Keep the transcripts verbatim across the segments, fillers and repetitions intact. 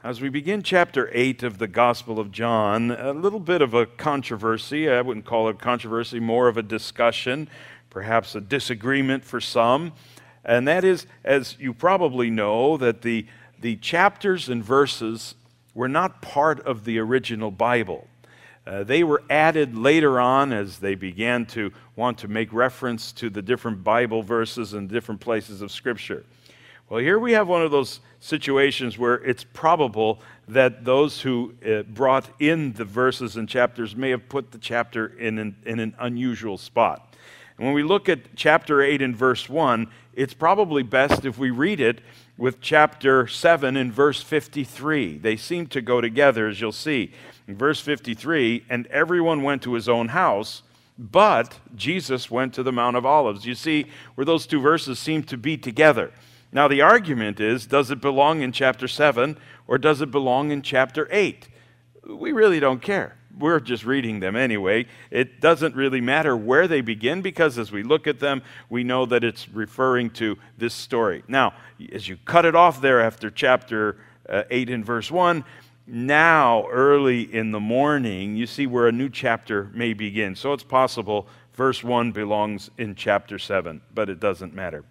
As we begin chapter eight of the Gospel of John, a little bit of a controversy. I wouldn't call it controversy, more of a discussion, perhaps a disagreement for some. And that is, as you probably know, that the, the chapters and verses were not part of the original Bible. Uh, they were added later on as they began to want to make reference to the different Bible verses and different places of Scripture. Well, here we have one of those situations where it's probable that those who uh, brought in the verses and chapters may have put the chapter in an, in an unusual spot. And when we look at chapter eight and verse one, it's probably best if we read it with chapter seven and verse fifty-three. They seem to go together, as you'll see. In verse fifty-three, and everyone went to his own house, but Jesus went to the Mount of Olives. You see where those two verses seem to be together. Now, the argument is, does it belong in chapter seven or does it belong in chapter eight? We really don't care. We're just reading them anyway. It doesn't really matter where they begin because as we look at them, we know that it's referring to this story. Now, as you cut it off there after chapter uh, eight and verse one, now early in the morning, you see where a new chapter may begin. So it's possible verse one belongs in chapter seven, but it doesn't matter.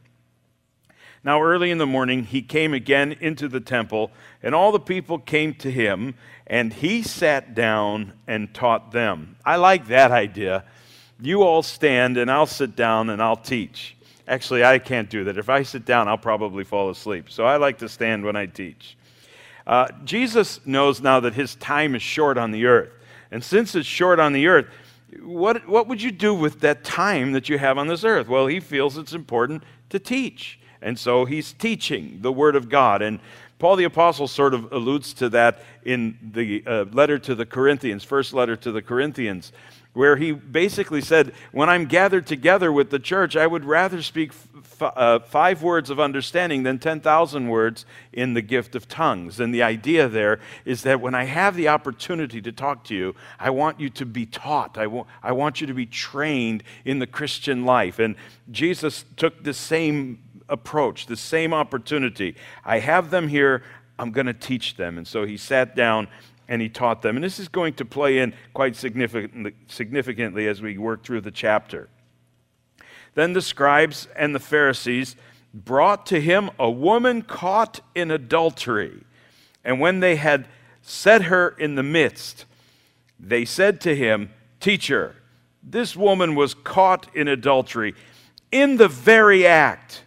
Now early in the morning he came again into the temple, and all the people came to him, and he sat down and taught them. I like that idea. You all stand, and I'll sit down, and I'll teach. Actually, I can't do that. If I sit down, I'll probably fall asleep. So I like to stand when I teach. Uh, Jesus knows now that his time is short on the earth. And since it's short on the earth, what, what would you do with that time that you have on this earth? Well, he feels it's important to teach. And so he's teaching the Word of God. And Paul the Apostle sort of alludes to that in the uh, letter to the Corinthians, first letter to the Corinthians, where he basically said, when I'm gathered together with the church, I would rather speak f- uh, five words of understanding than ten thousand words in the gift of tongues. And the idea there is that when I have the opportunity to talk to you, I want you to be taught. I, w- I want you to be trained in the Christian life. And Jesus took the same approach, the same opportunity. I have them here, I'm going to teach them. And so he sat down and he taught them. And this is going to play in quite significantly, significantly as we work through the chapter. Then the scribes and the Pharisees brought to him a woman caught in adultery. And when they had set her in the midst, they said to him, "Teacher, this woman was caught in adultery in the very act.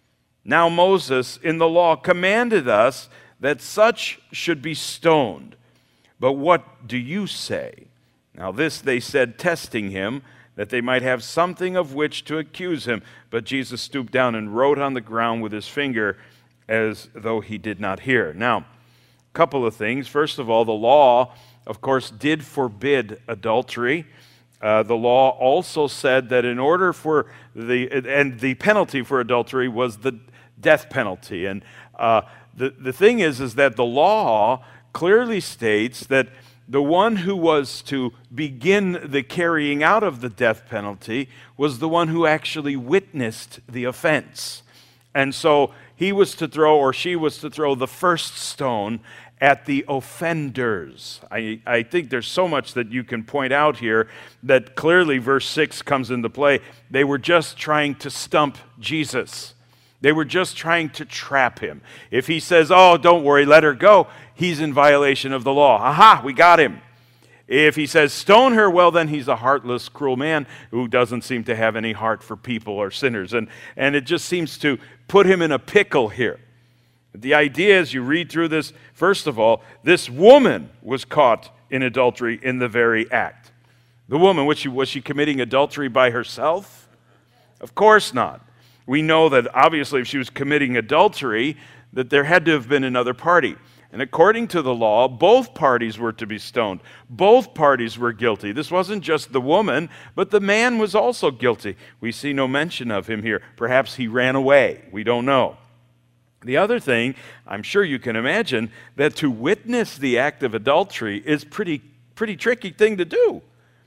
Now Moses in the law commanded us that such should be stoned. But what do you say?" Now this they said, testing him, that they might have something of which to accuse him. But Jesus stooped down and wrote on the ground with his finger as though he did not hear. Now, a couple of things. First of all, the law, of course, did forbid adultery. Uh, the law also said that in order for the, and the penalty for adultery was the death penalty. And uh, the, the thing is, is that the law clearly states that the one who was to begin the carrying out of the death penalty was the one who actually witnessed the offense. And so he was to throw, or she was to throw the first stone at the offenders. I, I think there's so much that you can point out here that clearly verse six comes into play. They were just trying to stump Jesus. They were just trying to trap him. If he says, "Oh, don't worry, let her go," he's in violation of the law. Aha, we got him. If he says, "Stone her," well, then he's a heartless, cruel man who doesn't seem to have any heart for people or sinners. And, and it just seems to put him in a pickle here. The idea as you read through this, first of all, this woman was caught in adultery in the very act. The woman, was she, was she committing adultery by herself? Of course not. We know that obviously if she was committing adultery, that there had to have been another party. And according to the law, both parties were to be stoned. Both parties were guilty. This wasn't just the woman, but the man was also guilty. We see no mention of him here. Perhaps he ran away. We don't know. The other thing, I'm sure you can imagine, that to witness the act of adultery is pretty, pretty tricky thing to do.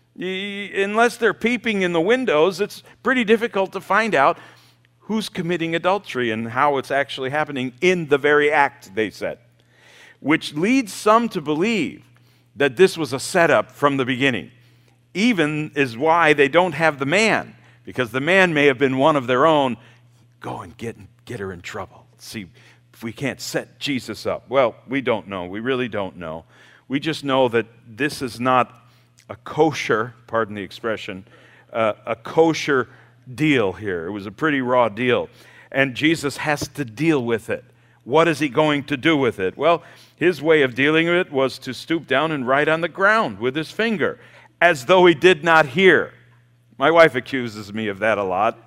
Unless they're peeping in the windows, it's pretty difficult to find out who's committing adultery and how it's actually happening in the very act, they said. which leads some to believe that this was a setup from the beginning. Even is why they don't have the man, because the man may have been one of their own. Go and get, get her in trouble. See if we can't set Jesus up. Well, we don't know. We really don't know. We just know that this is not a kosher, pardon the expression, uh, a kosher deal here. It was a pretty raw deal. And Jesus has to deal with it. What is he going to do with it? Well, his way of dealing with it was to stoop down and write on the ground with his finger, as though he did not hear. My wife accuses me of that a lot.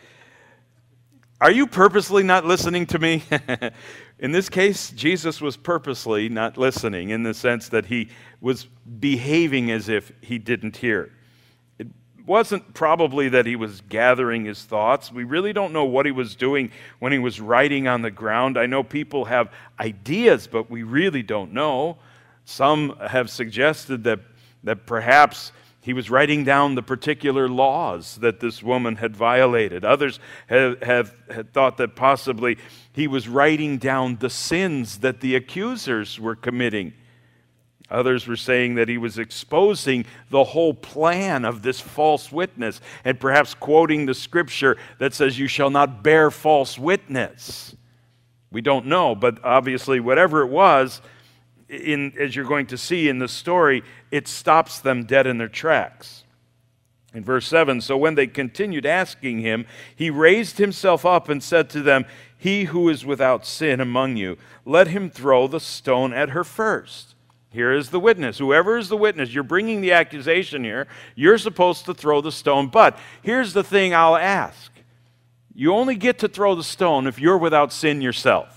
Are you purposely not listening to me? In this case, Jesus was purposely not listening in the sense that he was behaving as if he didn't hear. It wasn't probably that he was gathering his thoughts. We really don't know what he was doing when he was writing on the ground. I know people have ideas, but we really don't know. Some have suggested that, that perhaps he was writing down the particular laws that this woman had violated. Others have, have, have thought that possibly he was writing down the sins that the accusers were committing. Others were saying that he was exposing the whole plan of this false witness and perhaps quoting the scripture that says, "You shall not bear false witness." We don't know, but obviously whatever it was, In, as you're going to see in the story, it stops them dead in their tracks. In verse seven, so when they continued asking him, he raised himself up and said to them, "He who is without sin among you, let him throw the stone at her first." Here is the witness. Whoever is the witness, you're bringing the accusation here, you're supposed to throw the stone. But here's the thing I'll ask. You only get to throw the stone if you're without sin yourself.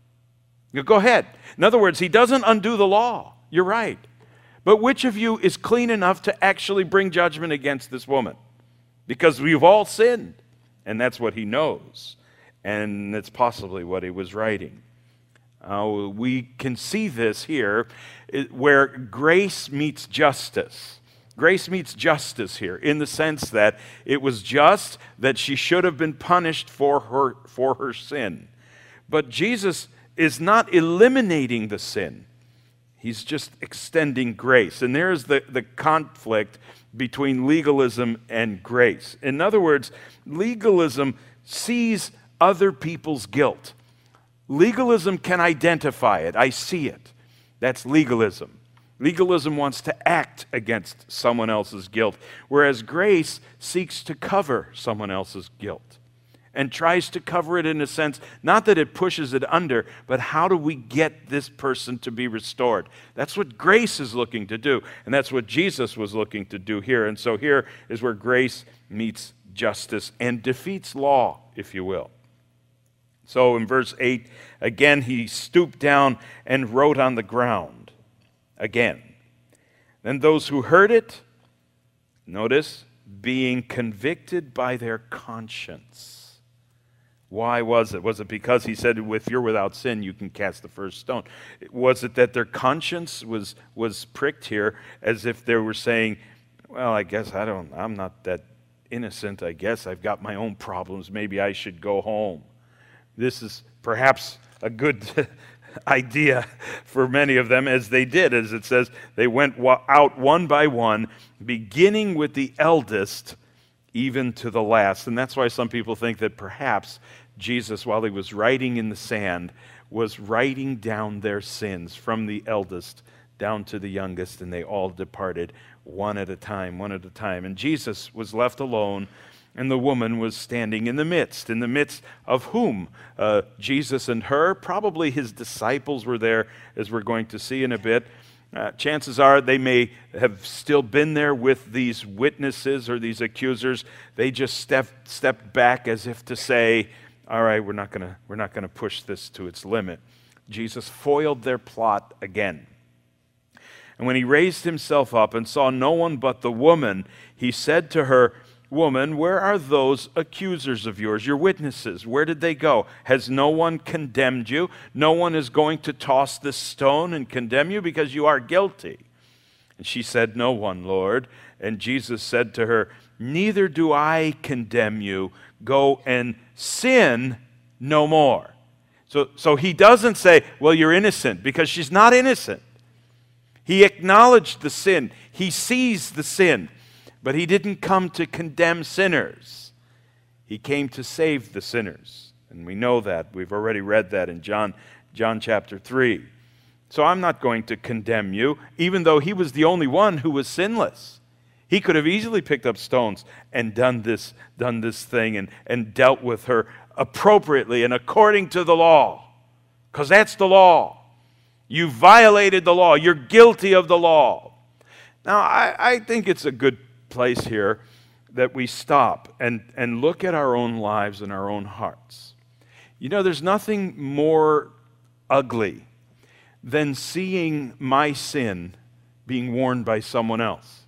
You go ahead. In other words, he doesn't undo the law. You're right. But which of you is clean enough to actually bring judgment against this woman? Because we've all sinned. And that's what he knows. And that's possibly what he was writing. Uh, we can see this here where grace meets justice. Grace meets justice here in the sense that it was just that she should have been punished for her, for her sin. But Jesus is not eliminating the sin. He's just extending grace. And there's the, the conflict between legalism and grace. In other words, legalism sees other people's guilt. Legalism can identify it. I see it. That's legalism. Legalism wants to act against someone else's guilt, whereas grace seeks to cover someone else's guilt. And tries to cover it in a sense, not that it pushes it under, but how do we get this person to be restored? That's what grace is looking to do, and that's what Jesus was looking to do here. And so here is where grace meets justice and defeats law, if you will. So in verse eight, again, he stooped down and wrote on the ground. Again. Then those who heard it, notice, being convicted by their conscience. Why was it? Was it because he said, if you're without sin, you can cast the first stone? Was it that their conscience was, was pricked here as if they were saying, well, I guess I don't, I'm not that innocent. I guess I've got my own problems. Maybe I should go home. This is perhaps a good idea for many of them, as they did. As it says, they went out one by one, beginning with the eldest, even to the last. And that's why some people think that perhaps Jesus, while he was writing in the sand, was writing down their sins from the eldest down to the youngest, and they all departed one at a time, one at a time. And Jesus was left alone, and the woman was standing in the midst. In the midst of whom? Uh, Jesus and her. Probably his disciples were there, as we're going to see in a bit. Uh, chances are they may have still been there with these witnesses or these accusers. They just stepped stepped back as if to say, all right, we're not gonna we're not gonna push this to its limit. Jesus foiled their plot again. And when he raised himself up and saw no one but the woman, he said to her, "Woman, where are those accusers of yours, your witnesses? Where did they go? Has no one condemned you? No one is going to toss this stone and condemn you because you are guilty." And she said, "No one, Lord." And Jesus said to her, "Neither do I condemn you. Go and sin no more." So, so he doesn't say, well, you're innocent, because she's not innocent. He acknowledged the sin. He sees the sin. But he didn't come to condemn sinners. He came to save the sinners. And we know that. We've already read that in John, John chapter three. So I'm not going to condemn you, even though he was the only one who was sinless. He could have easily picked up stones and done this, done this thing and, and dealt with her appropriately and according to the law. Because that's the law. You violated the law. You're guilty of the law. Now, I, I think it's a good place here that we stop and, and look at our own lives and our own hearts. You know, there's nothing more ugly than seeing my sin being worn by someone else.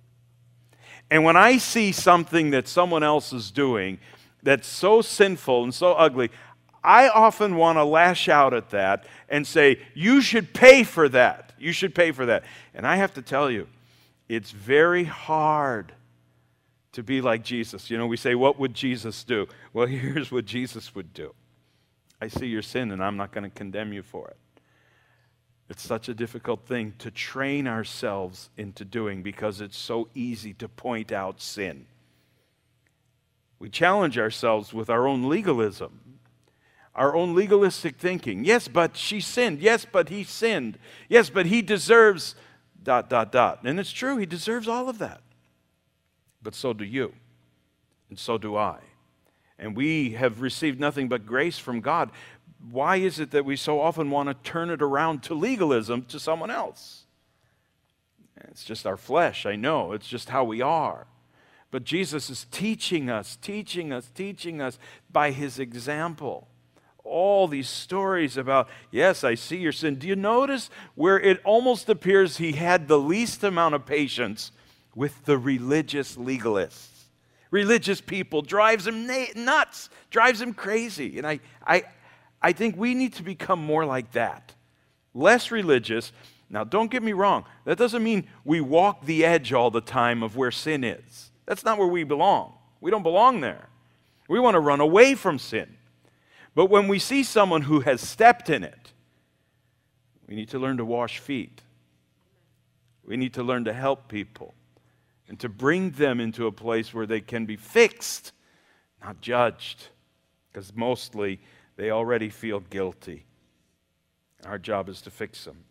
And when I see something that someone else is doing that's so sinful and so ugly, I often want to lash out at that and say, you should pay for that. You should pay for that. And I have to tell you, it's very hard to be like Jesus. You know, we say, what would Jesus do? Well, here's what Jesus would do. I see your sin and I'm not going to condemn you for it. It's such a difficult thing to train ourselves into doing because it's so easy to point out sin. We challenge ourselves with our own legalism, our own legalistic thinking. Yes, but she sinned. Yes, but he sinned. Yes, but he deserves dot, dot, dot. And it's true, he deserves all of that. But so do you, and so do I. And we have received nothing but grace from God. Why is it that we so often want to turn it around to legalism to someone else? It's just our flesh, I know. It's just how we are. But Jesus is teaching us, teaching us, teaching us by his example. All these stories about, yes, I see your sin. Do you notice where it almost appears he had the least amount of patience with the religious legalists? Religious people, drives him nuts, drives him crazy. And I, I, I think we need to become more like that. Less religious. Now, don't get me wrong. That doesn't mean we walk the edge all the time of where sin is. That's not where we belong. We don't belong there. We want to run away from sin. But when we see someone who has stepped in it, we need to learn to wash feet. We need to learn to help people and to bring them into a place where they can be fixed, not judged, because mostly they already feel guilty. Our job is to fix them.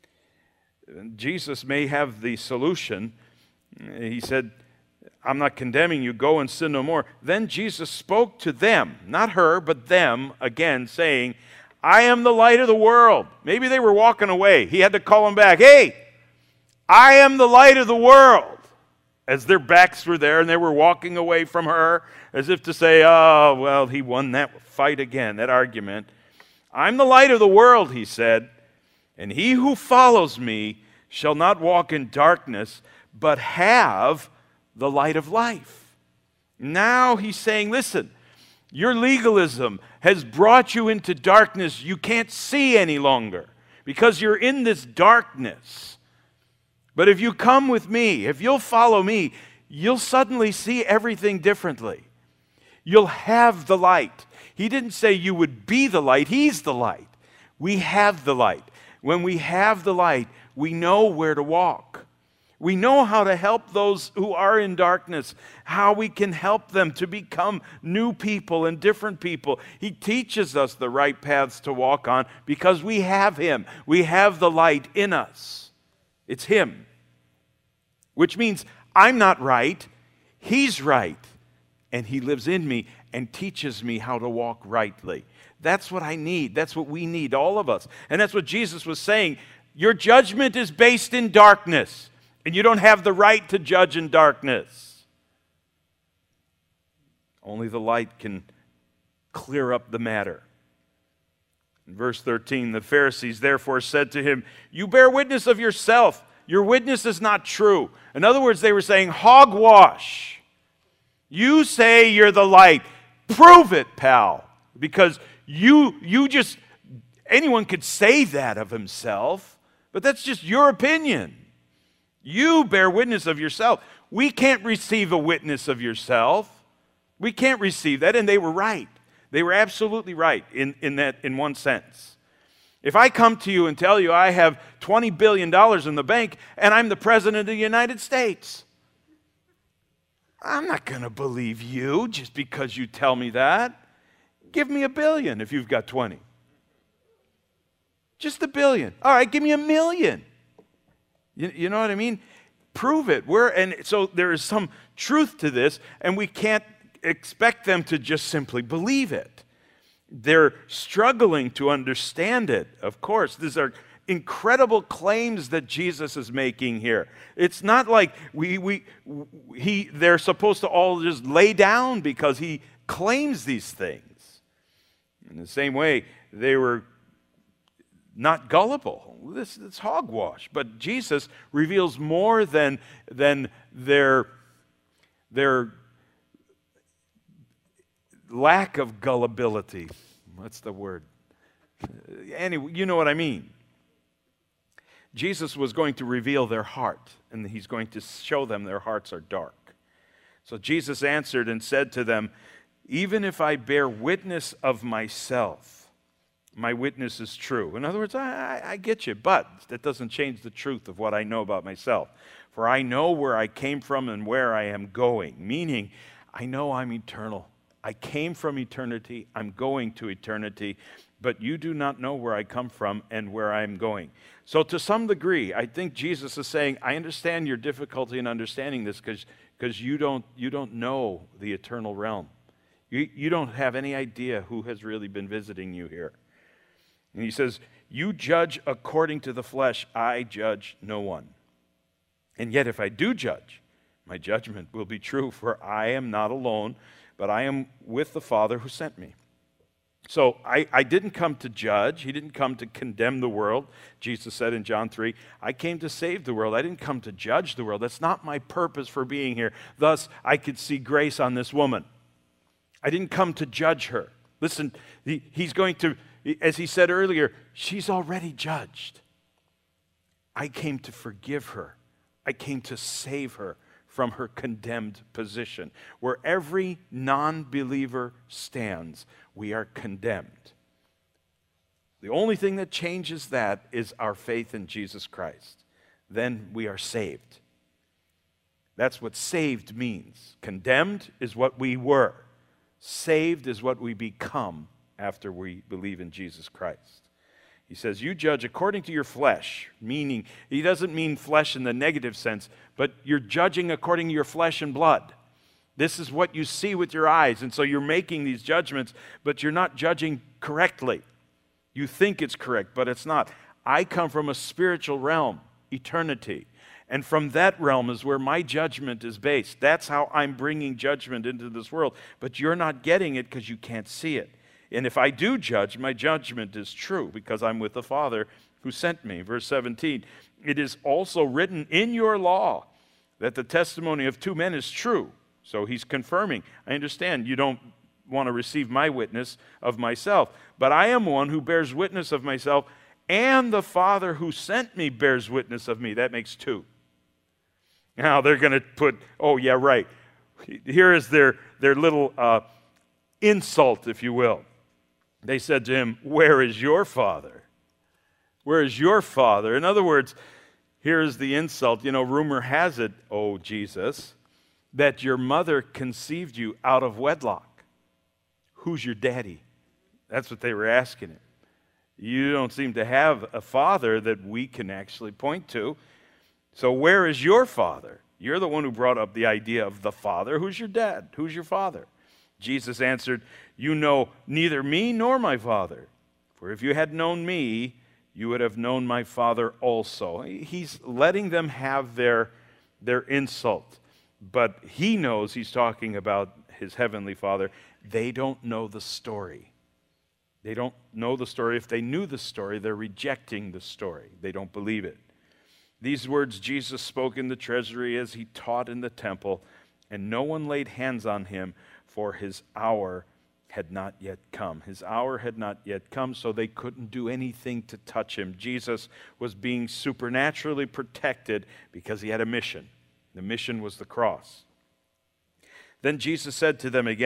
Jesus may have the solution. He said, I'm not condemning you, go and sin no more. Then Jesus spoke to them, not her, but them, again, saying, I am the light of the world. Maybe they were walking away. He had to call them back. Hey, I am the light of the world. As their backs were there and they were walking away from her, as if to say, oh, well, he won that fight again, that argument. I'm the light of the world, he said, and he who follows me shall not walk in darkness, but have the light of life. Now he's saying, listen, your legalism has brought you into darkness you can't see any longer because you're in this darkness. But if you come with me, if you'll follow me, you'll suddenly see everything differently. You'll have the light. He didn't say you would be the light. He's the light. We have the light. When we have the light, we know where to walk. We know how to help those who are in darkness, how we can help them to become new people and different people. He teaches us the right paths to walk on because we have him. We have the light in us. It's him. Which means I'm not right, he's right. And he lives in me and teaches me how to walk rightly. That's what I need. That's what we need, all of us. And that's what Jesus was saying. Your judgment is based in darkness, and you don't have the right to judge in darkness. Only the light can clear up the matter. In verse thirteen, the Pharisees therefore said to him, you bear witness of yourself. Your witness is not true. In other words, they were saying, hogwash. You say you're the light. Prove it, pal. Because you, you just, anyone could say that of himself, but that's just your opinion. You bear witness of yourself. We can't receive a witness of yourself. We can't receive that, and they were right. They were absolutely right in, in that, in one sense. If I come to you and tell you I have twenty billion dollars in the bank and I'm the president of the United States, I'm not going to believe you just because you tell me that. Give me a billion if you've got twenty. Just a billion. All right, give me a million. You, you know what I mean? Prove it. We're, and so there is some truth to this, and we can't expect them to just simply believe it. They're struggling to understand it, of course. These are incredible claims that Jesus is making here. It's not like we, we, he, they're supposed to all just lay down because he claims these things. In the same way, they were not gullible. This is hogwash. But Jesus reveals more than, than their, their lack of gullibility. What's the word? Anyway, you know what I mean. Jesus was going to reveal their heart, and he's going to show them their hearts are dark. So Jesus answered and said to them, even if I bear witness of myself, my witness is true. In other words, I, I, I get you, but that doesn't change the truth of what I know about myself. For I know where I came from and where I am going, meaning I know I'm eternal. I came from eternity. I'm going to eternity, but you do not know where I come from and where I'm going. So to some degree, I think Jesus is saying, I understand your difficulty in understanding this because because you don't, you don't know the eternal realm. You, you don't have any idea who has really been visiting you here. And he says, you judge according to the flesh, I judge no one. And yet if I do judge, my judgment will be true, for I am not alone, but I am with the Father who sent me. So I, I didn't come to judge. He didn't come to condemn the world. Jesus said in John three, I came to save the world. I didn't come to judge the world. That's not my purpose for being here. Thus, I could see grace on this woman. I didn't come to judge her. Listen, he, he's going to, as he said earlier, she's already judged. I came to forgive her. I came to save her from her condemned position. Where every non-believer stands, we are condemned. The only thing that changes that is our faith in Jesus Christ. Then we are saved. That's what saved means. Condemned is what we were. Saved is what we become after we believe in Jesus Christ. He says, you judge according to your flesh, meaning, he doesn't mean flesh in the negative sense, but you're judging according to your flesh and blood. This is what you see with your eyes, and so you're making these judgments, but you're not judging correctly. You think it's correct, but it's not. I come from a spiritual realm, eternity, and from that realm is where my judgment is based. That's how I'm bringing judgment into this world, but you're not getting it because you can't see it. And if I do judge, my judgment is true because I'm with the Father who sent me. Verse seventeen, it is also written in your law that the testimony of two men is true. So he's confirming, I understand you don't want to receive my witness of myself, but I am one who bears witness of myself, and the Father who sent me bears witness of me. That makes two. Now they're going to put, oh yeah, right. Here is their, their little uh, insult, if you will. They said to him, where is your father? Where is your father? In other words, here's the insult. You know, rumor has it, oh Jesus, that your mother conceived you out of wedlock. Who's your daddy? That's what they were asking him. You don't seem to have a father that we can actually point to. So where is your father? You're the one who brought up the idea of the father. Who's your dad? Who's your father? Jesus answered, you know neither me nor my Father. For if you had known me, you would have known my Father also. He's letting them have their, their insult. But he knows he's talking about his heavenly Father. They don't know the story. They don't know the story. If they knew the story, they're rejecting the story. They don't believe it. These words Jesus spoke in the treasury as he taught in the temple, and no one laid hands on him, for his hour had not yet come. His hour had not yet come, so they couldn't do anything to touch him. Jesus was being supernaturally protected because he had a mission. The mission was the cross. Then Jesus said to them again,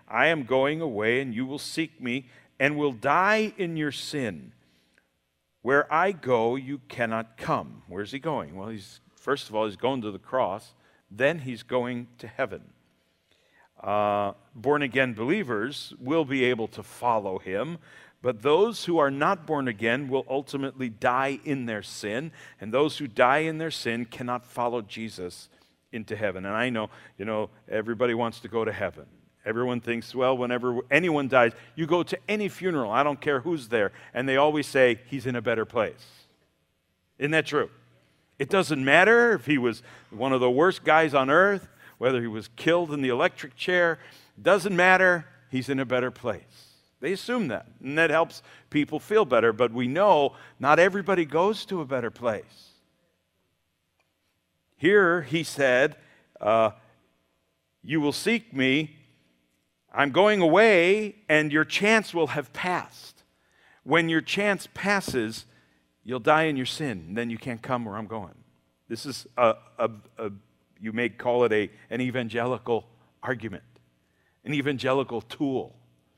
I am going away, and you will seek me, and will die in your sin. Where I go, you cannot come. Where's he going? Well, he's first of all, he's going to the cross. Then he's going to heaven. Uh, born-again believers will be able to follow him, but those who are not born again will ultimately die in their sin, and those who die in their sin cannot follow Jesus into heaven. And I know, you know, everybody wants to go to heaven. Everyone thinks, well, whenever anyone dies, you go to any funeral, I don't care who's there, and they always say, he's in a better place. Isn't that true? It doesn't matter if he was one of the worst guys on earth, whether he was killed in the electric chair, doesn't matter, he's in a better place. They assume that, and that helps people feel better, but we know not everybody goes to a better place. Here he said, uh, you will seek me, I'm going away, and your chance will have passed. When your chance passes, you'll die in your sin, and then you can't come where I'm going. This is, a, a, a you may call it a, an evangelical argument, an evangelical tool.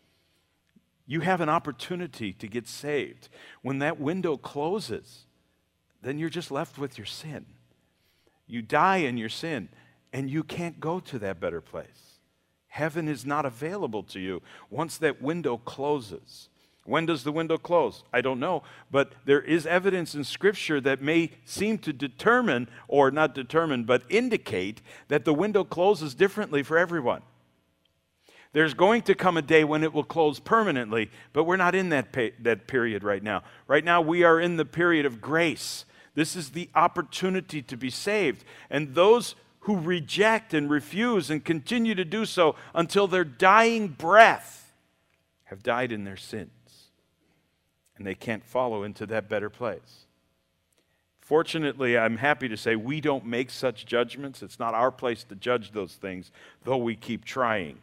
You have an opportunity to get saved. When that window closes, then you're just left with your sin. You die in your sin, and you can't go to that better place. Heaven is not available to you once that window closes. When does the window close? I don't know, but there is evidence in Scripture that may seem to determine, or not determine, but indicate that the window closes differently for everyone. There's going to come a day when it will close permanently, but we're not in that, pe- that period right now. Right now we are in the period of grace. This is the opportunity to be saved. And those who reject and refuse and continue to do so until their dying breath have died in their sins. And they can't follow into that better place. Fortunately, I'm happy to say we don't make such judgments. It's not our place to judge those things, though we keep trying.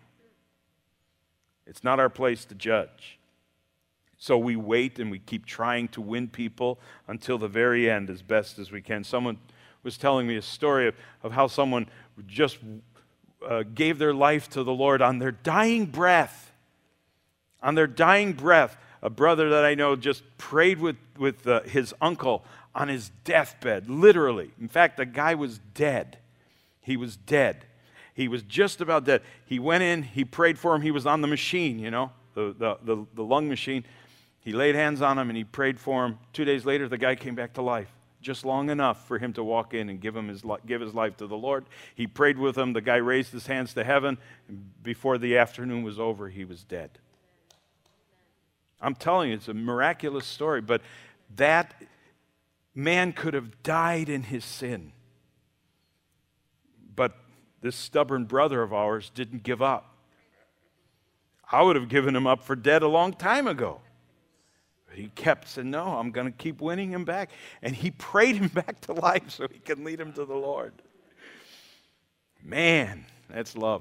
It's not our place to judge. So we wait and we keep trying to win people until the very end as best as we can. Someone was telling me a story of, of how someone just uh, gave their life to the Lord on their dying breath. On their dying breath, a brother that I know just prayed with, with uh, his uncle on his deathbed, literally. In fact, the guy was dead. He was dead. He was just about dead. He went in, he prayed for him. He was on the machine, you know, the, the, the, the lung machine. He laid hands on him and he prayed for him. Two days later, the guy came back to life. Just long enough for him to walk in and give him his give his life to the Lord. He prayed with him. The guy raised his hands to heaven. Before the afternoon was over, he was dead. I'm telling you, it's a miraculous story, but that man could have died in his sin. But this stubborn brother of ours didn't give up. I would have given him up for dead a long time ago. He kept saying, no, I'm going to keep winning him back. And he prayed him back to life so he can lead him to the Lord. Man, that's love.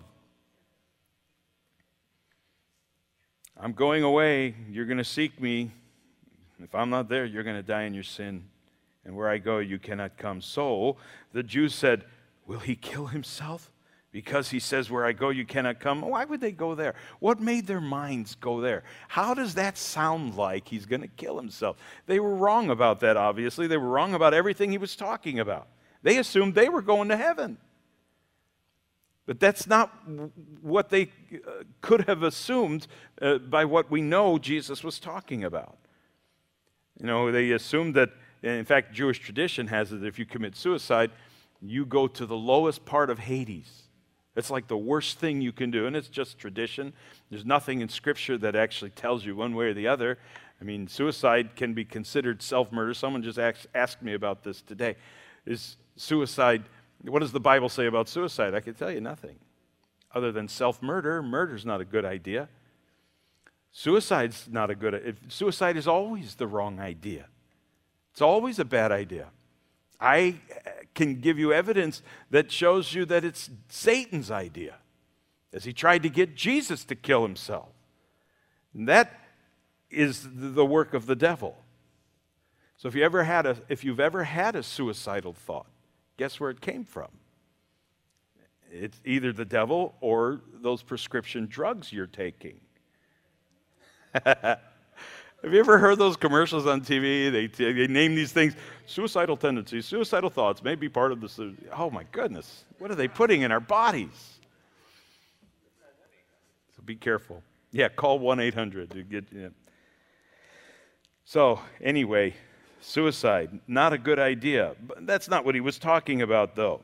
I'm going away. You're going to seek me. If I'm not there, you're going to die in your sin. And where I go, you cannot come. So the Jews said, will he kill himself? Because he says, where I go, you cannot come. Why would they go there? What made their minds go there? How does that sound like he's going to kill himself? They were wrong about that, obviously. They were wrong about everything he was talking about. They assumed they were going to heaven. But that's not what they could have assumed uh, by what we know Jesus was talking about. You know, they assumed that, in fact, Jewish tradition has it that if you commit suicide, you go to the lowest part of Hades. It's like the worst thing you can do, and it's just tradition. There's nothing in Scripture that actually tells you one way or the other. I mean, suicide can be considered self-murder. Someone just asked, asked me about this today. Is suicide, what does the Bible say about suicide? I can tell you nothing. Other than self-murder, murder's not a good idea. Suicide's not a good idea. Suicide is always the wrong idea. It's always a bad idea. I can give you evidence that shows you that it's Satan's idea, as he tried to get Jesus to kill himself. And that is the work of the devil. So if you ever had a, if you've ever had a suicidal thought, guess where it came from? It's either the devil or those prescription drugs you're taking. Have you ever heard those commercials on T V? They, they name these things, suicidal tendencies, suicidal thoughts may be part of this. Oh my goodness, what are they putting in our bodies? So be careful. Yeah, call one eight hundred to get, yeah. So anyway, suicide, not a good idea. But that's not what he was talking about, though.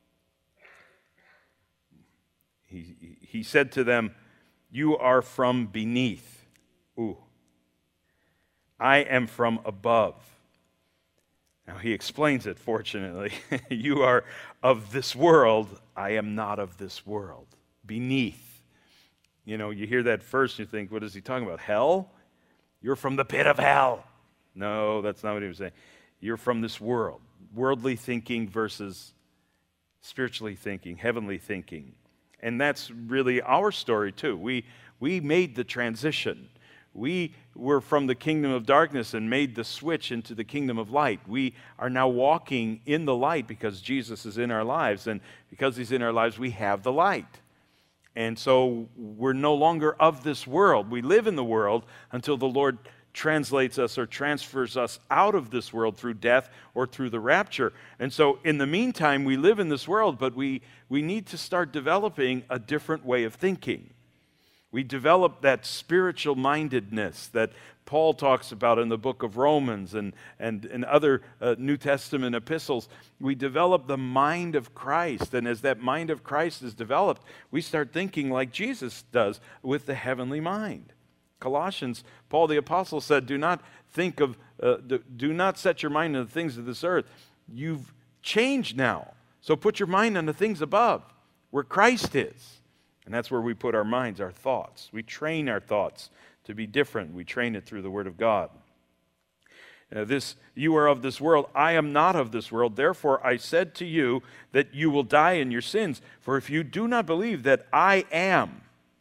He, he said to them, you are from beneath. Ooh. I am from above. Now he explains it, fortunately. You are of this world. I am not of this world. Beneath. You know, you hear that first, you think, what is he talking about? Hell? You're from the pit of hell. No, that's not what he was saying. You're from this world. Worldly thinking versus spiritually thinking, heavenly thinking. And that's really our story too. We, we made the transition. We were from the kingdom of darkness and made the switch into the kingdom of light. We are now walking in the light because Jesus is in our lives. And because he's in our lives, we have the light. And so we're no longer of this world. We live in the world until the Lord translates us or transfers us out of this world through death or through the rapture. And so in the meantime, we live in this world, but we, we need to start developing a different way of thinking. We develop that spiritual mindedness that Paul talks about in the book of Romans and, and, and other uh, New Testament epistles. We develop the mind of Christ, and as that mind of Christ is developed, we start thinking like Jesus does with the heavenly mind. Colossians, Paul the Apostle said, do not think of, uh, do, do not set your mind on the things of this earth. You've changed now, so put your mind on the things above, where Christ is. And that's where we put our minds, our thoughts. We train our thoughts to be different. We train it through the Word of God. Uh, this, you are of this world. I am not of this world. Therefore, I said to you that you will die in your sins. For if you do not believe that I am.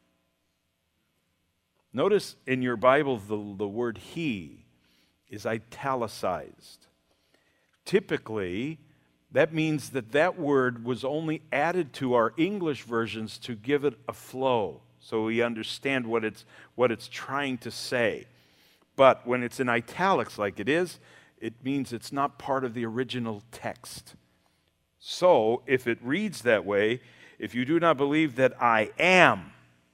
Notice in your Bible the, the word he is italicized. Typically, that means that that word was only added to our English versions to give it a flow, so we understand what it's, what it's trying to say. But when it's in italics like it is, it means it's not part of the original text. So, if it reads that way, if you do not believe that I am,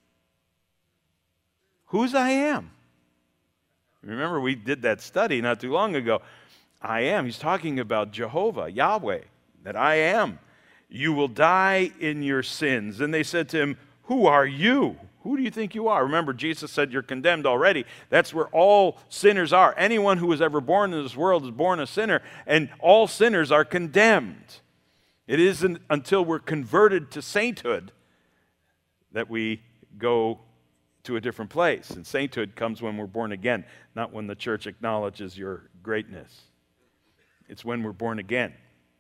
whose I am? Remember, we did that study not too long ago. I am. He's talking about Jehovah, Yahweh, that I am. You will die in your sins. And they said to him, who are you? Who do you think you are? Remember, Jesus said you're condemned already. That's where all sinners are. Anyone who was ever born in this world is born a sinner, and all sinners are condemned. It isn't until we're converted to sainthood that we go to a different place. And sainthood comes when we're born again, not when the church acknowledges your greatness. It's when we're born again.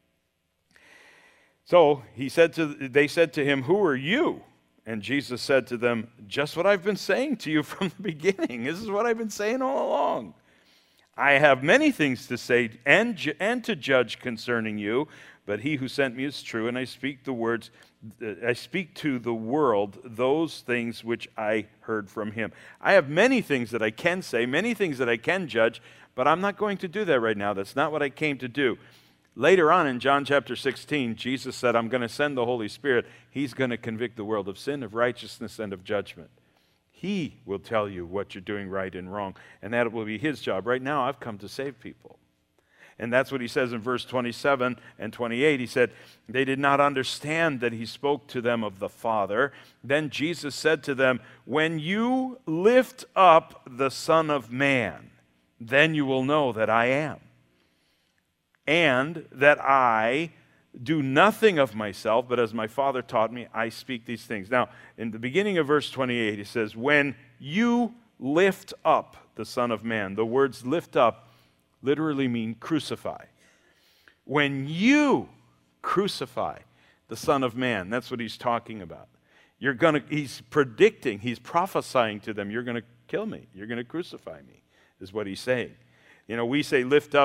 So he said to, they said to him, who are you? And Jesus said to them, just what I've been saying to you from the beginning. This is what I've been saying all along. I have many things to say and, ju- and to judge concerning you, but he who sent me is true, and I speak the words, I speak to the world those things which I heard from him. I have many things that I can say, many things that I can judge, but I'm not going to do that right now. That's not what I came to do. Later on in John chapter sixteen, Jesus said, I'm going to send the Holy Spirit. He's going to convict the world of sin, of righteousness, and of judgment. He will tell you what you're doing right and wrong, and that will be his job. Right now, I've come to save people. And that's what he says in verse twenty-seven and twenty-eight. He said, they did not understand that he spoke to them of the Father. Then Jesus said to them, when you lift up the Son of Man, then you will know that I am. And that I do nothing of myself, but as my Father taught me, I speak these things. Now, in the beginning of verse twenty-eight, he says, when you lift up the Son of Man. The words lift up literally mean crucify. When you crucify the Son of Man, that's what he's talking about. You're gonna, he's predicting, he's prophesying to them, you're going to kill me, you're going to crucify me, is what he's saying. You know, we say lift up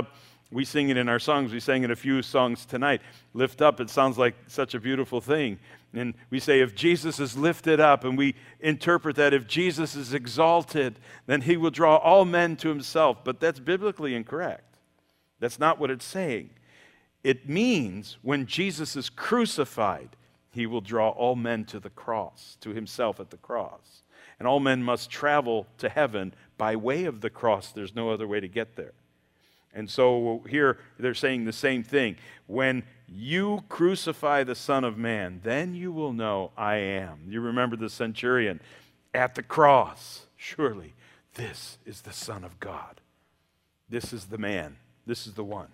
We sing it in our songs. We sang it a few songs tonight. Lift up, it sounds like such a beautiful thing. And we say, if Jesus is lifted up, and we interpret that if Jesus is exalted, then he will draw all men to himself. But that's biblically incorrect. That's not what it's saying. It means when Jesus is crucified, he will draw all men to the cross, to himself at the cross. And all men must travel to heaven by way of the cross. There's no other way to get there. And so here they're saying the same thing. When you crucify the Son of Man, then you will know I am. You remember the centurion at the cross. Surely this is the Son of God. This is the man. This is the one.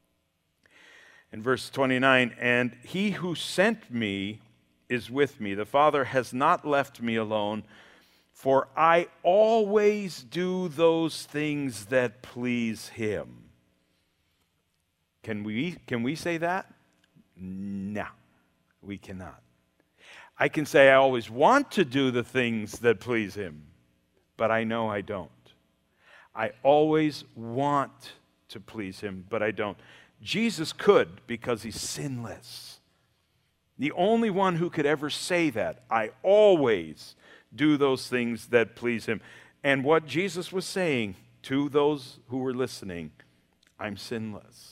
In verse twenty-nine, and he who sent me is with me. The Father has not left me alone, for I always do those things that please him. Can we, can we say that? No, we cannot. I can say I always want to do the things that please him, but I know I don't. I always want to please him, but I don't. Jesus could because he's sinless. The only one who could ever say that, I always do those things that please him. And what Jesus was saying to those who were listening, I'm sinless.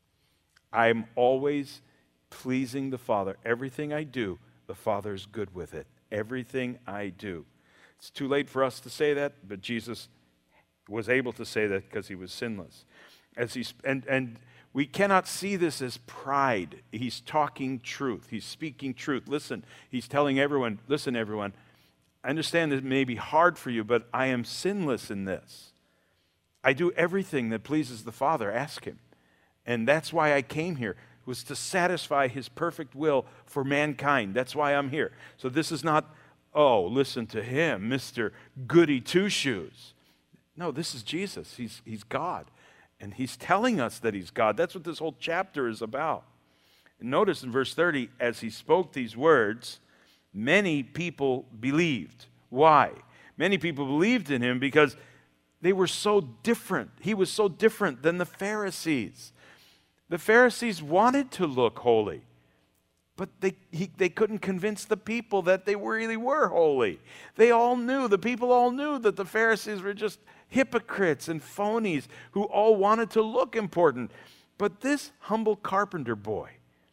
I'm always pleasing the Father. Everything I do, the Father is good with it. Everything I do. It's too late for us to say that, but Jesus was able to say that because he was sinless. As he, and, and we cannot see this as pride. He's talking truth. He's speaking truth. Listen, he's telling everyone, listen, everyone, I understand it may be hard for you, but I am sinless in this. I do everything that pleases the Father. Ask him. And that's why I came here, was to satisfy his perfect will for mankind. That's why I'm here. So this is not, oh, listen to him, Mister Goody Two-Shoes. No, this is Jesus. He's, he's God. And he's telling us that he's God. That's what this whole chapter is about. And notice in verse thirty, as he spoke these words, many people believed. Why? Many people believed in him because they were so different. He was so different than the Pharisees. The Pharisees wanted to look holy, but they, he, they couldn't convince the people that they really were holy. They all knew, the people all knew that the Pharisees were just hypocrites and phonies who all wanted to look important. But this humble carpenter boy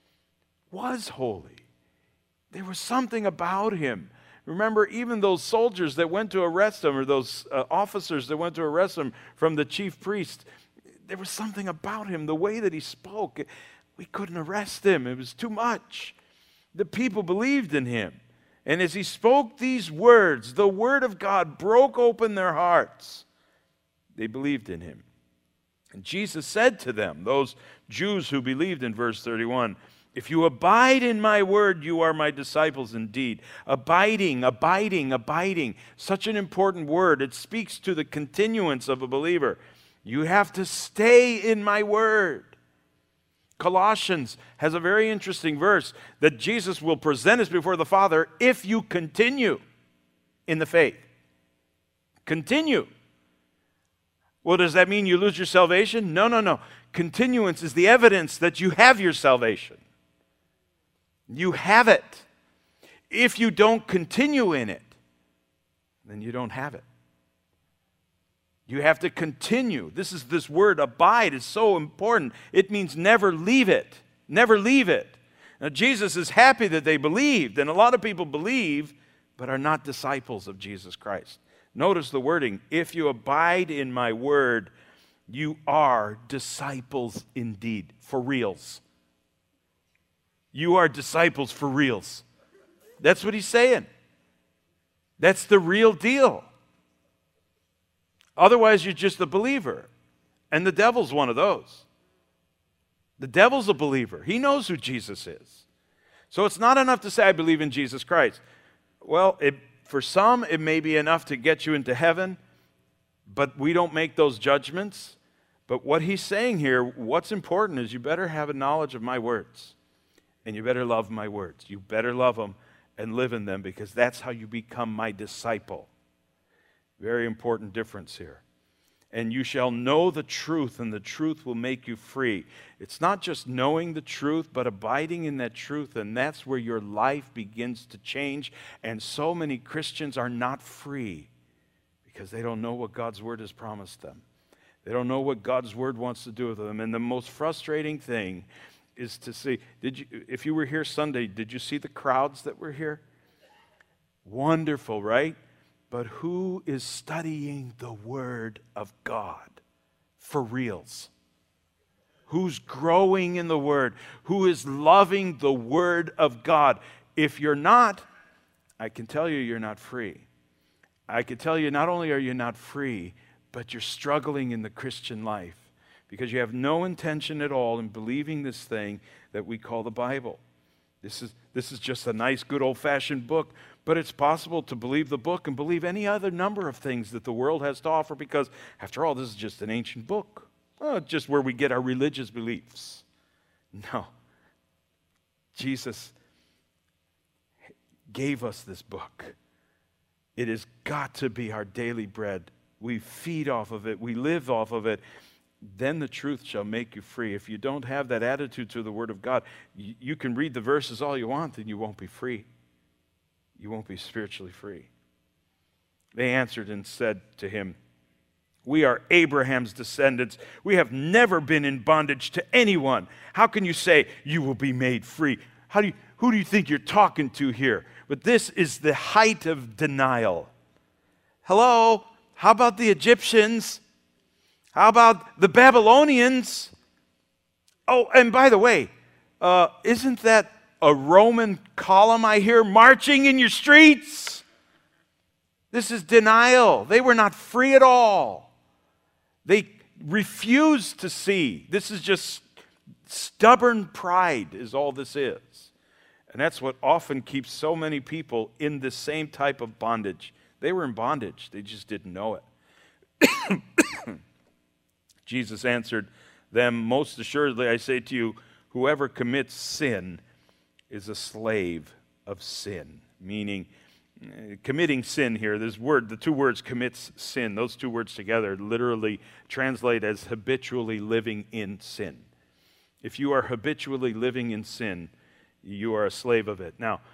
was holy. There was something about him. Remember, even those soldiers that went to arrest him, or those uh, officers that went to arrest him from the chief priest, there was something about him, the way that he spoke. We couldn't arrest him. It was too much. The people believed in him. And as he spoke these words, the word of God broke open their hearts. They believed in him. And Jesus said to them, those Jews who believed in verse thirty-one, if you abide in my word, you are my disciples indeed. Abiding, abiding, abiding. Such an important word. It speaks to the continuance of a believer. You have to stay in my word. Colossians has a very interesting verse that Jesus will present us before the Father if you continue in the faith. Continue. Well, does that mean you lose your salvation? No, no, no. Continuance is the evidence that you have your salvation. You have it. If you don't continue in it, then you don't have it. You have to continue. This is this word abide is so important. It means never leave it. Never leave it. Now Jesus is happy that they believed, and a lot of people believe but are not disciples of Jesus Christ. Notice the wording, if you abide in my word, you are disciples indeed, for reals. You are disciples for reals. That's what he's saying. That's the real deal. Otherwise, you're just a believer. And the devil's one of those. The devil's a believer. He knows who Jesus is. So it's not enough to say, I believe in Jesus Christ. Well, it, for some, it may be enough to get you into heaven, but we don't make those judgments. But what he's saying here, what's important is you better have a knowledge of my words. And you better love my words. You better love them and live in them, because that's how you become my disciple. Very important difference here. and you shall know the truth, and the truth will make you free. It's not just knowing the truth, but abiding in that truth, and that's where your life begins to change. And so many Christians are not free because they don't know what God's Word has promised them. They don't know what God's Word wants to do with them. And the most frustrating thing is to see, did you, if you were here Sunday, did you see the crowds that were here? Wonderful, right? But who is studying the Word of God for reals? Who's growing in the Word? Who is loving the Word of God? If you're not, I can tell you you're not free. I can tell you not only are you not free, but you're struggling in the Christian life because you have no intention at all in believing this thing that we call the Bible. This is, this is just a nice, good, old-fashioned book, but it's possible to believe the book and believe any other number of things that the world has to offer because, after all, this is just an ancient book. Well, just where we get our religious beliefs. No. Jesus gave us this book. It has got to be our daily bread. We feed off of it. We live off of it. Then the truth shall make you free. If you don't have that attitude to the Word of God, you, you can read the verses all you want, and you won't be free. You won't be spiritually free. They answered and said to him, we are Abraham's descendants. We have never been in bondage to anyone. How can you say you will be made free? How do you, who do you think you're talking to here? But this is the height of denial. Hello? How about the Egyptians? How about the Babylonians? Oh, and by the way, uh, isn't that a Roman column I hear marching in your streets? This is denial. They were not free at all. They refused to see. This is just stubborn pride is all this is. And that's what often keeps so many people in the same type of bondage. They were in bondage. They just didn't know it. Jesus answered them, most assuredly I say to you, whoever commits sin is a slave of sin. Meaning, uh, committing sin here, this word, the two words commits sin, those two words together literally translate as habitually living in sin. If you are habitually living in sin, you are a slave of it. Now,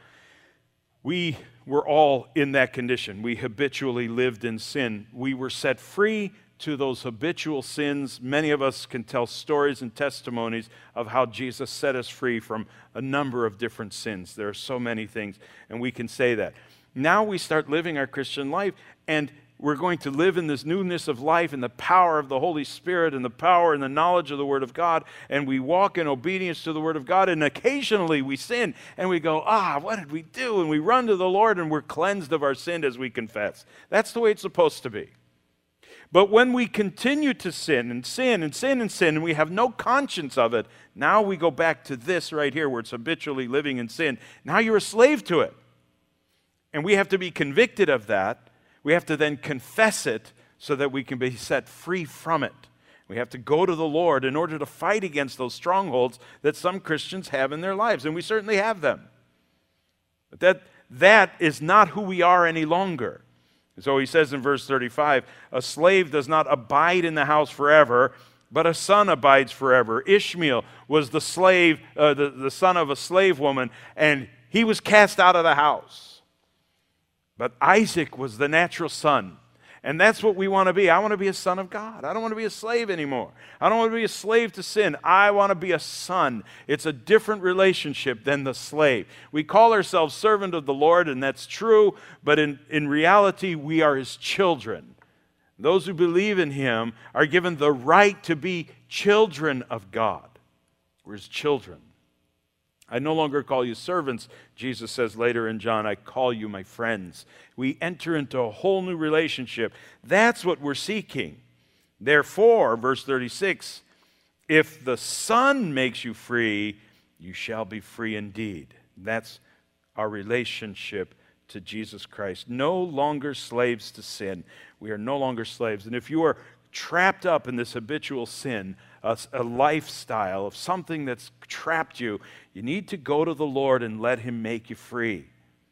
we were all in that condition. We habitually lived in sin. We were set free to those habitual sins. Many of us can tell stories and testimonies of how Jesus set us free from a number of different sins. There are so many things, and we can say that. Now we start living our Christian life, and we're going to live in this newness of life and the power of the Holy Spirit and the power and the knowledge of the Word of God, and we walk in obedience to the Word of God, and occasionally we sin, and we go, ah, what did we do? And we run to the Lord, and we're cleansed of our sin as we confess. That's the way it's supposed to be. But when we continue to sin and sin and sin and sin, and we have no conscience of it, now we go back to this right here where it's habitually living in sin. Now you're a slave to it. And we have to be convicted of that. We have to then confess it so that we can be set free from it. We have to go to the Lord in order to fight against those strongholds that some Christians have in their lives, and we certainly have them. But that, that is not who we are any longer. So he says in verse thirty-five, a slave does not abide in the house forever, but a son abides forever. Ishmael was the slave, uh, the, the son of a slave woman, and he was cast out of the house. But Isaac was the natural son. And that's what we want to be. I want to be a son of God. I don't want to be a slave anymore. I don't want to be a slave to sin. I want to be a son. It's a different relationship than the slave. We call ourselves servant of the Lord, and that's true, but in, in reality, we are his children. Those who believe in him are given the right to be children of God. We're his children. I no longer call you servants, Jesus says later in John, I call you my friends. We enter into a whole new relationship. That's what we're seeking. Therefore, verse thirty-six, if the Son makes you free, you shall be free indeed. That's our relationship to Jesus Christ. No longer slaves to sin. We are no longer slaves. And if you are trapped up in this habitual sin, a, a lifestyle of something that's trapped you, you need to go to the Lord and let him make you free.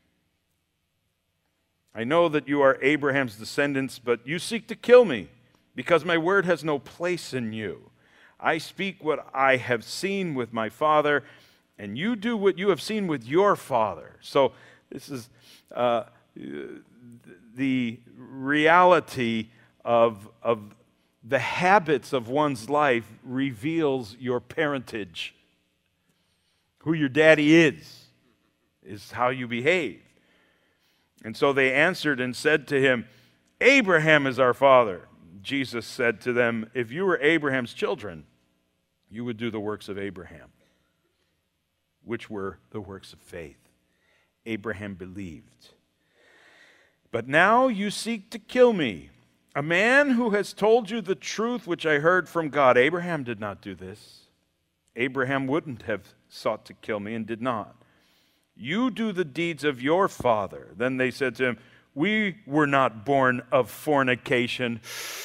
I know that you are Abraham's descendants, but you seek to kill me because my word has no place in you. I speak what I have seen with my Father, and you do what you have seen with your father. So this is uh, the reality of, of the habits of one's life reveals your parentage. Who your daddy is, is how you behave. And so they answered and said to him, Abraham is our father. Jesus said to them, if you were Abraham's children, you would do the works of Abraham, which were the works of faith. Abraham believed. But now you seek to kill me, a man who has told you the truth which I heard from God. Abraham did not do this. Abraham wouldn't have sought to kill me and did not. You do the deeds of your father. Then they said to him, we were not born of fornication.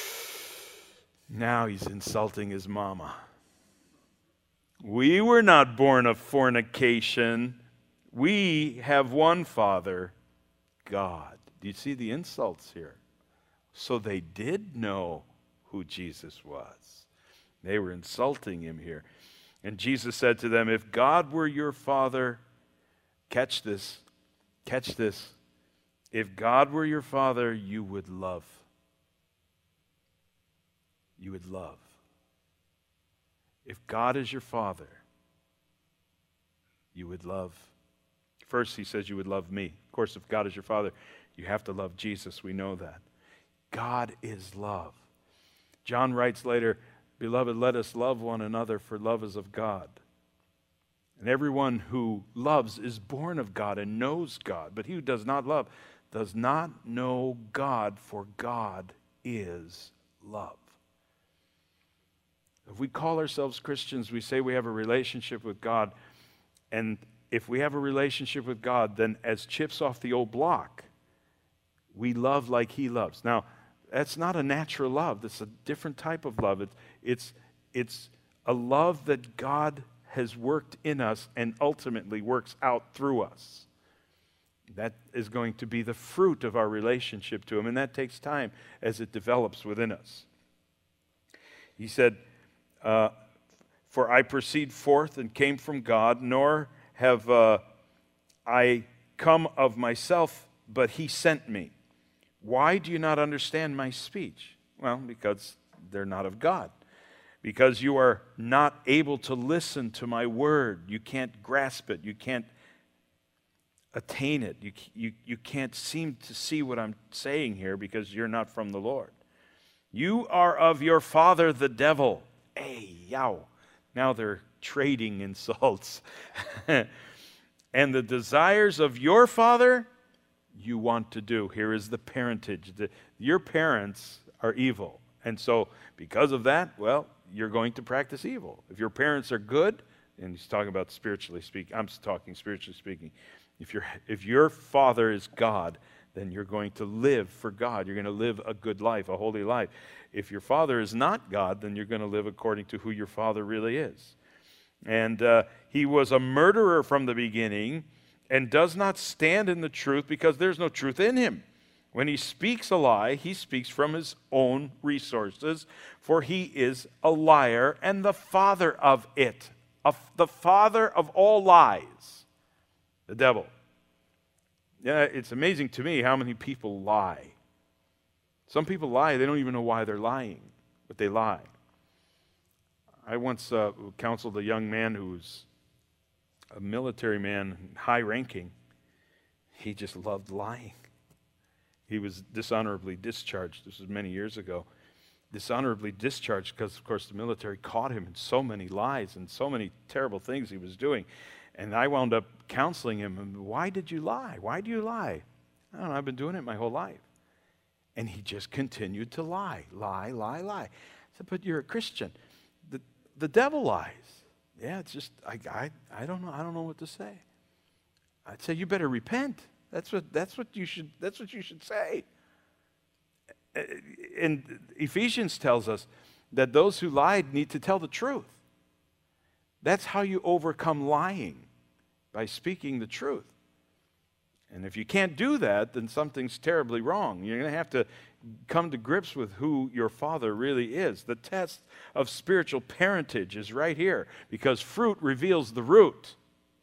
Now he's insulting his mama. We were not born of fornication. We have one Father, God. Do you see the insults here? So they did know who Jesus was. They were insulting him here. And Jesus said to them, if God were your Father, catch this, catch this. If God were your Father, you would love. You would love. If God is your Father, you would love. First, he says you would love me. Of course, if God is your Father, you have to love Jesus. We know that. God is love. John writes later, beloved, let us love one another, for love is of God. And everyone who loves is born of God and knows God. But he who does not love does not know God, for God is love. If we call ourselves Christians, we say we have a relationship with God. And if we have a relationship with God, then as chips off the old block, we love like he loves. Now, that's not a natural love. That's a different type of love. It's, it's, it's a love that God has worked in us and ultimately works out through us. That is going to be the fruit of our relationship to him, and that takes time as it develops within us. He said, uh, for I proceed forth and came from God, nor have uh, I come of myself, but he sent me. Why do you not understand my speech? Well, because they're not of God. Because you are not able to listen to my word. You can't grasp it. You can't attain it. You, you, you can't seem to see what I'm saying here because you're not from the Lord. You are of your father, the devil. Hey, yow. Now they're trading insults. And the desires of your father you want to do. Here is the parentage. The, your parents are evil. And so because of that, well, you're going to practice evil. If your parents are good, and he's talking about spiritually speaking, I'm talking spiritually speaking. If, you if your father is God, then you're going to live for God. You're going to live a good life, a holy life. If your father is not God, then you're going to live according to who your father really is. And uh, he was a murderer from the beginning and does not stand in the truth because there's no truth in him. When he speaks a lie, he speaks from his own resources, for he is a liar and the father of it, of the father of all lies, the devil. Yeah, it's amazing to me how many people lie. Some people lie, they don't even know why they're lying, but they lie. I once uh, counseled a young man who's a military man, high-ranking. He just loved lying. He was dishonorably discharged. This was many years ago. Dishonorably discharged because, of course, the military caught him in so many lies and so many terrible things he was doing. And I wound up counseling him. Why did you lie? Why do you lie? I don't know. I've been doing it my whole life. And he just continued to lie, lie, lie, lie. I said, but you're a Christian. The, the devil lies. Yeah, it's just, I, I, I don't know. I don't know what to say. I'd say, you better repent. That's what, that's what you should, that's what you should say. And Ephesians tells us that those who lied need to tell the truth. That's how you overcome lying, by speaking the truth. And if you can't do that, then something's terribly wrong. You're going to have to come to grips with who your Father really is. The test of spiritual parentage is right here, because fruit reveals the root.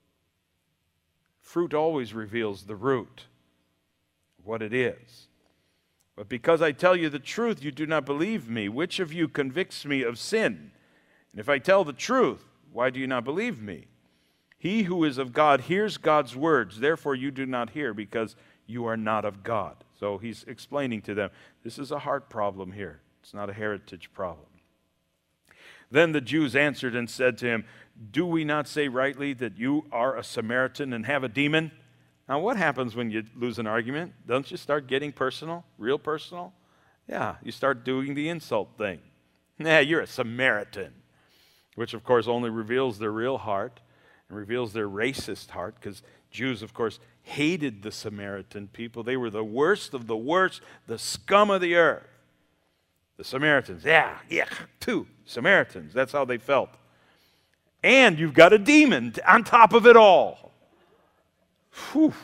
Fruit always reveals the root, what it is. But because I tell you the truth, you do not believe me. Which of you convicts me of sin? And if I tell the truth, why do you not believe me? He who is of God hears God's words. Therefore you do not hear, because you are not of God. So he's explaining to them, this is a heart problem here. It's not a heritage problem. Then the Jews answered and said to him, do we not say rightly that you are a Samaritan and have a demon? Now what happens when you lose an argument? Don't you start getting personal, real personal? Yeah, you start doing the insult thing. Nah, you're a Samaritan, which of course only reveals their real heart and reveals their racist heart, because Jews, of course, hated the Samaritan people. They were the worst of the worst, the scum of the earth. The Samaritans, yeah, yeah, two Samaritans. That's how they felt. And you've got a demon on top of it all. Whew.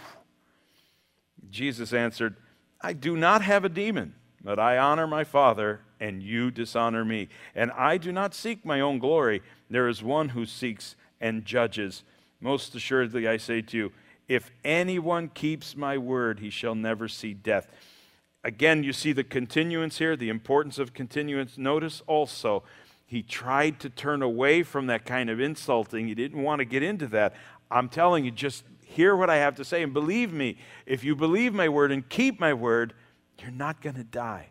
Jesus answered, I do not have a demon, but I honor my Father, and you dishonor me. And I do not seek my own glory. There is one who seeks and judges. Most assuredly, I say to you, if anyone keeps my word, he shall never see death. Again, you see the continuance here, the importance of continuance. Notice also, he tried to turn away from that kind of insulting. He didn't want to get into that. I'm telling you, just hear what I have to say and believe me. If you believe my word and keep my word, you're not going to die.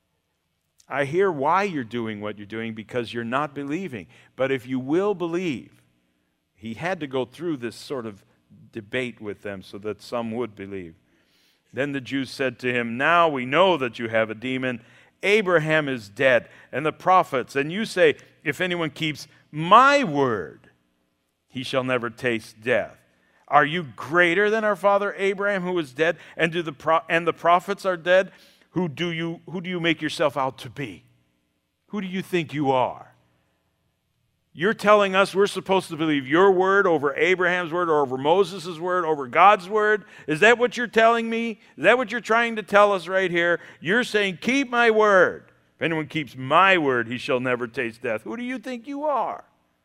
I hear why you're doing what you're doing, because you're not believing. But if you will believe, he had to go through this sort of debate with them so that some would believe. Then the Jews said to him, now we know that you have a demon. Abraham is dead, and the prophets, and you say, if anyone keeps my word, he shall never taste death. Are you greater than our father Abraham, who is dead, and do the pro- and the prophets are dead? Who do you who do you make yourself out to be? Who do you think you are? You're telling us we're supposed to believe your word over Abraham's word, or over Moses' word, over God's word? Is that what you're telling me? Is that what you're trying to tell us right here? You're saying, keep my word. If anyone keeps my word, he shall never taste death. Who do you think you are?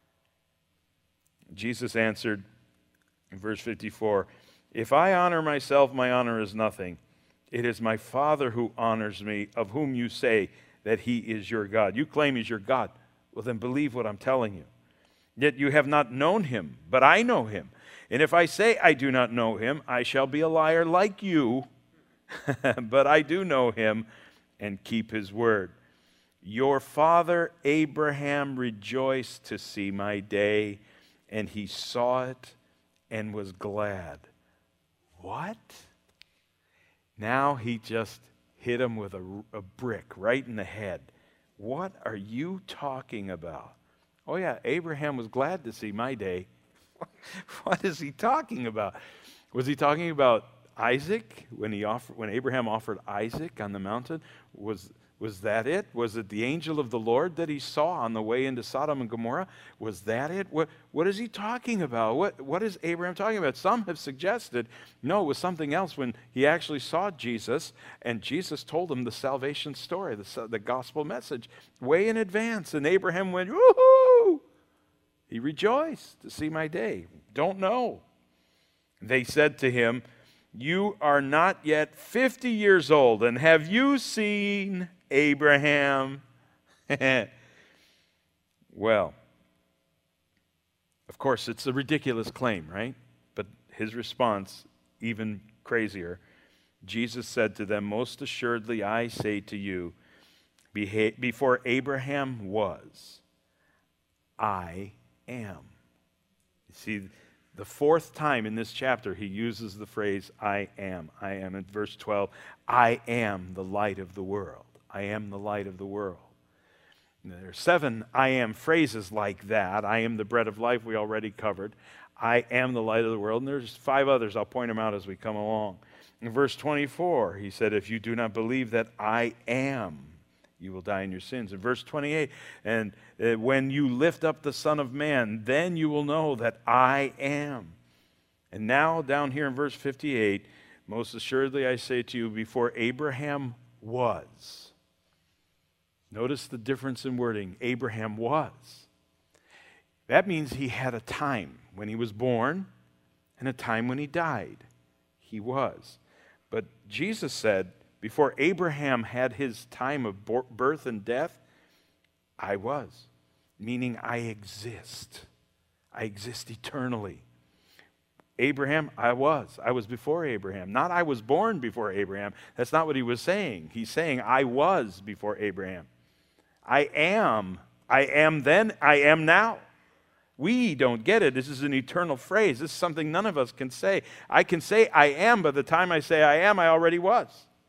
Jesus answered in verse fifty-four, if I honor myself, my honor is nothing. It is my Father who honors me, of whom you say that he is your God. You claim he's your God. Well, then believe what I'm telling you. Yet you have not known him, but I know him. And if I say I do not know him, I shall be a liar like you. But I do know him and keep his word. Your father Abraham rejoiced to see my day, and he saw it and was glad. What? Now he just hit him with a, a brick right in the head. What are you talking about? Oh yeah, Abraham was glad to see my day. What is he talking about? Was he talking about Isaac when he offered, when Abraham offered Isaac on the mountain? Was was that it? Was it the angel of the Lord that he saw on the way into Sodom and Gomorrah? Was that it? What what is he talking about? What what is Abraham talking about? Some have suggested, no, it was something else when he actually saw Jesus, and Jesus told him the salvation story, the, the gospel message, way in advance. And Abraham went, woohoo! He rejoiced to see my day. Don't know. They said to him, you are not yet fifty years old, and have you seen Abraham? Well, of course, it's a ridiculous claim, right? But his response, even crazier. Jesus said to them, most assuredly I say to you, before Abraham was, I am. You see, the fourth time in this chapter, he uses the phrase, I am. I am. In verse twelve, I am the light of the world. I am the light of the world. And there are seven I am phrases like that. I am the bread of life, we already covered. I am the light of the world. And there's five others. I'll point them out as we come along. In verse twenty-four, he said, if you do not believe that I am, you will die in your sins. In verse twenty-eight, and uh, when you lift up the Son of Man, then you will know that I am. And now down here in verse fifty-eight, most assuredly I say to you, before Abraham was. Notice the difference in wording. Abraham was. That means he had a time when he was born and a time when he died. He was. But Jesus said, before Abraham had his time of birth and death, I was. Meaning I exist. I exist eternally. Abraham, I was. I was before Abraham. Not I was born before Abraham. That's not what he was saying. He's saying I was before Abraham. I am. I am then. I am now. We don't get it. This is an eternal phrase. This is something none of us can say. I can say I am, but the time I say I am, I already was.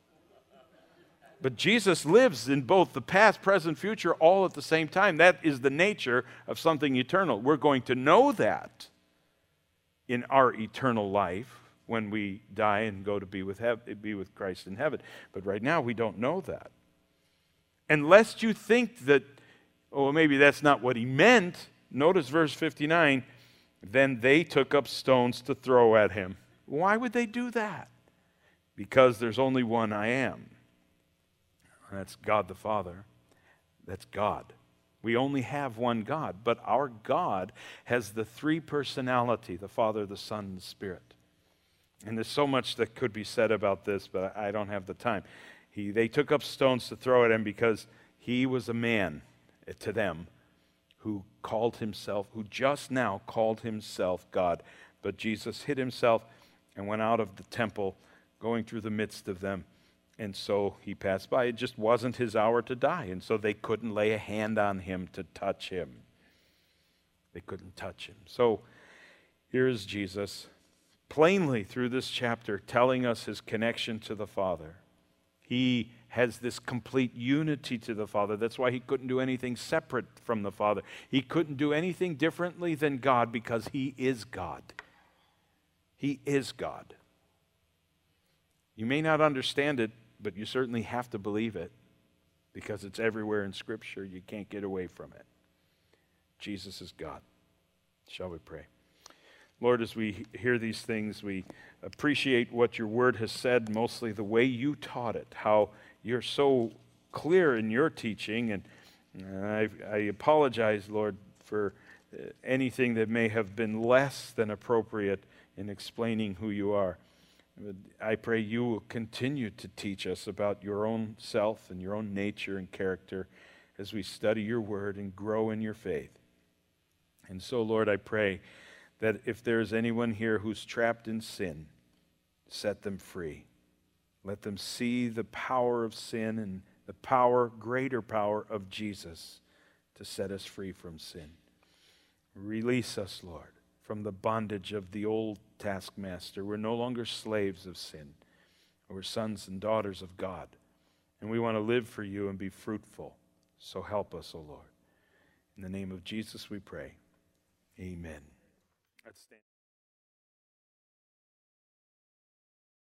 But Jesus lives in both the past, present, future, all at the same time. That is the nature of something eternal. We're going to know that in our eternal life when we die and go to be with, hev- be with Christ in heaven. But right now, we don't know that. And lest you think that, oh, maybe that's not what he meant, notice verse fifty-nine, then they took up stones to throw at him. Why would they do that? Because there's only one I am. That's God the Father. That's God. We only have one God, but our God has the three personality, the Father, the Son, and the Spirit. And there's so much that could be said about this, but I don't have the time. He, they took up stones to throw at him because he was a man, to them, who called himself, who just now called himself God. But Jesus hid himself and went out of the temple, going through the midst of them. And so he passed by. It just wasn't his hour to die. And so they couldn't lay a hand on him to touch him. They couldn't touch him. So here's Jesus, plainly through this chapter, telling us his connection to the Father. He has this complete unity to the Father. That's why he couldn't do anything separate from the Father. He couldn't do anything differently than God because he is God. He is God. You may not understand it, but you certainly have to believe it because it's everywhere in Scripture. You can't get away from it. Jesus is God. Shall we pray? Lord, as we hear these things, we appreciate what your word has said, mostly the way you taught it, how you're so clear in your teaching. And I, I apologize, Lord, for anything that may have been less than appropriate in explaining who you are. I pray you will continue to teach us about your own self and your own nature and character as we study your word and grow in your faith. And so, Lord, I pray that if there is anyone here who's trapped in sin, set them free. Let them see the power of sin and the power, greater power of Jesus to set us free from sin. Release us, Lord, from the bondage of the old taskmaster. We're no longer slaves of sin. We're sons and daughters of God. And we want to live for you and be fruitful. So help us, O Lord. In the name of Jesus we pray. Amen. Let's stand.